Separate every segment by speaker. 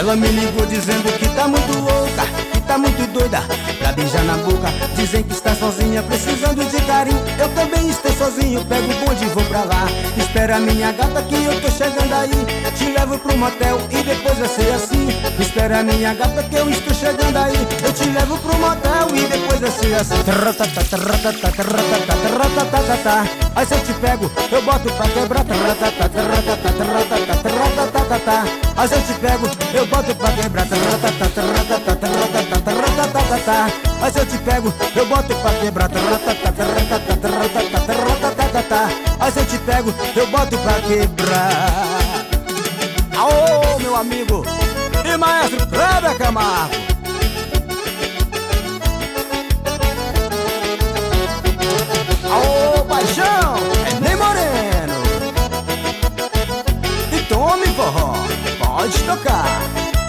Speaker 1: Ela me ligou dizendo que tá muito louca, que tá muito doida pra beijar na boca. Dizem que está sozinha, precisando de carinho. Eu também estou sozinho, pego o bonde e vou pra lá. Espera minha gata que eu tô chegando aí. Te levo pro motel e depois vai ser assim. Espera minha gata que eu estou chegando aí. Eu te levo pro motel e depois vai ser assim. Aí se eu te pego, eu boto pra quebrar. Aí se eu te pego, eu boto pra quebrar. Aí se eu te pego, eu boto pra quebrar. Aí se eu te pego, eu boto pra quebrar. Aô, meu amigo e maestro Kleber Camargo. Aô, paixão, é Ney Moreno. E tome forró, pode tocar.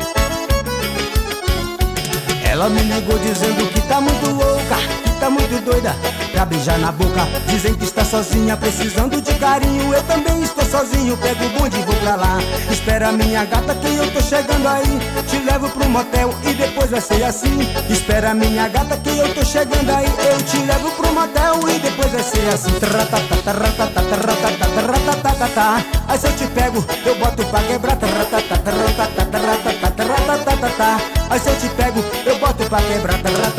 Speaker 1: Ela me ligou dizendo que tá muito louca, que tá muito doida pra beijar na boca. Dizem que está sozinha, precisando de carinho. Eu também estou sozinho, pego o bonde e vou pra lá. Espera minha gata que eu tô chegando aí. Te levo pro motel e depois vai ser assim. Espera minha gata que eu tô chegando aí. Eu te levo pro motel e depois vai ser assim. Aí se eu te pego, eu boto pra quebrar. Aí se eu te pego, eu boto pra quebrar.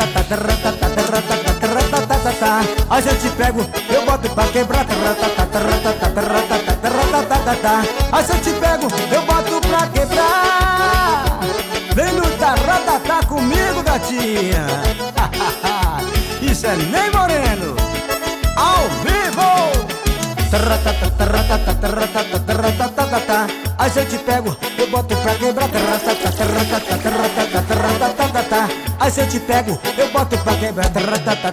Speaker 1: Aí se eu te pego, eu boto pra quebrar. Aí se eu te pego, eu boto pra quebrar. Vem no taratata comigo, gatinha. Isso é Ney Moreno, ao vivo. Aí se eu te pego, eu boto pra quebrar. Aí se eu te pego, eu boto pra quebrar.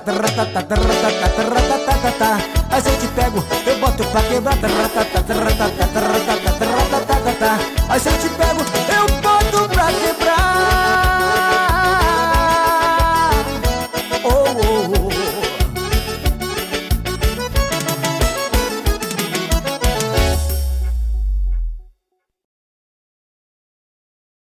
Speaker 1: Aí se eu te pego, eu boto pra quebrar.